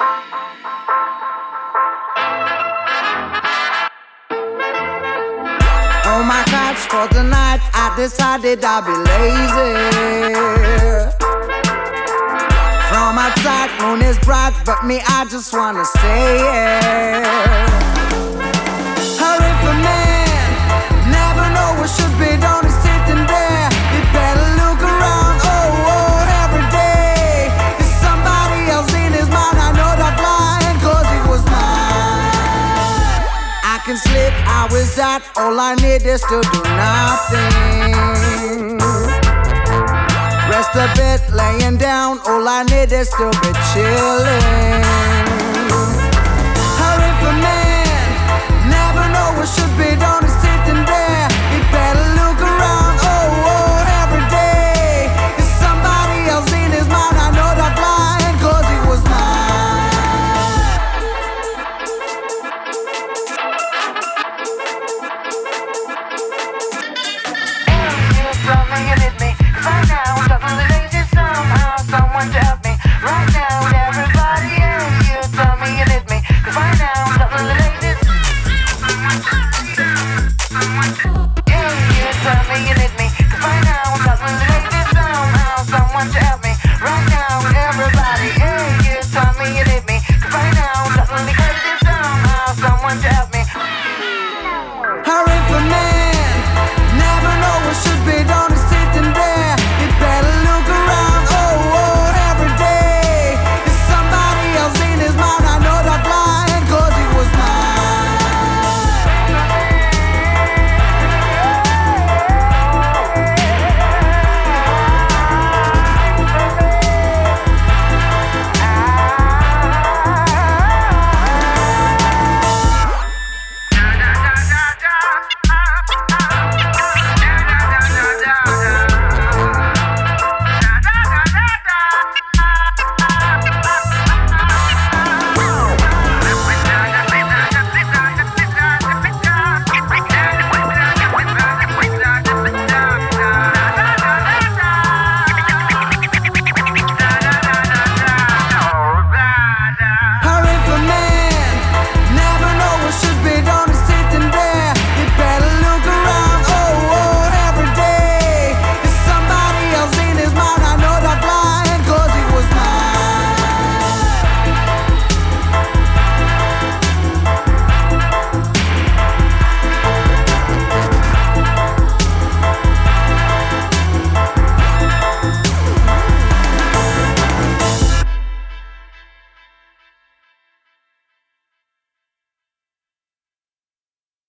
On my couch for the night, I decided I'd be lazy. From outside, moon is bright, but me, I just wanna stay here. Hurry for man, never know what should be done is sitting there. You better look around, every day. There's somebody else in his mind, I know that line, cause it was mine. I can sleep, I wish that all I need is to do nothing. Rest a bit, laying down, all I need is to be chilling. Hurry for man, never know what should be done is sitting there. You better look around, every day. There's somebody else in his mind, I know that line, cause it was Someone to help